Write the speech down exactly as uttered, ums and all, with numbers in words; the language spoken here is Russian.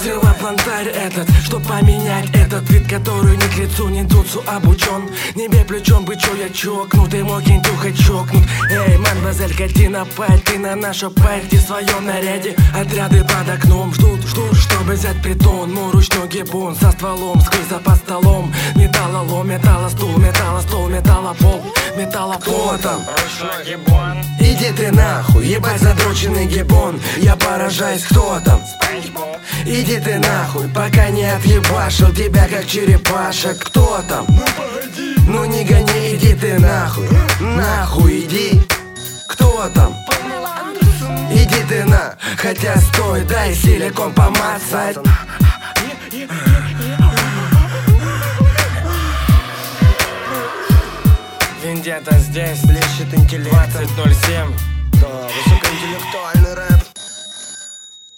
Взяла плантарь этот, чтоб поменять этот вид, который ни к лицу, ни туцу обучен. Не бей плечом, бы чё я чокнутый, мой кентюха чокнут. Эй, мадемуазель, хоти на пальты на нашу пальте в своем наряде. Отряды под окном ждут, ждут, чтобы взять притон. Мой ручной гибон со стволом, скрылся под столом. Металлолом, металлостул, металлостол, металлопол, металлопол там. Ручной гибон. Иди ты нахуй, ебать задроченный гибон. Я поражаюсь, кто там? Иди ты нахуй, пока не отъебашил тебя как черепашек. Кто там? Ну не гони, иди ты нахуй. Нахуй иди. Кто там? Иди ты на. Хотя стой, дай силикон помацать. Вендетта здесь, блещет интеллект двадцать ноль семь. Да, высокоинтеллектуальный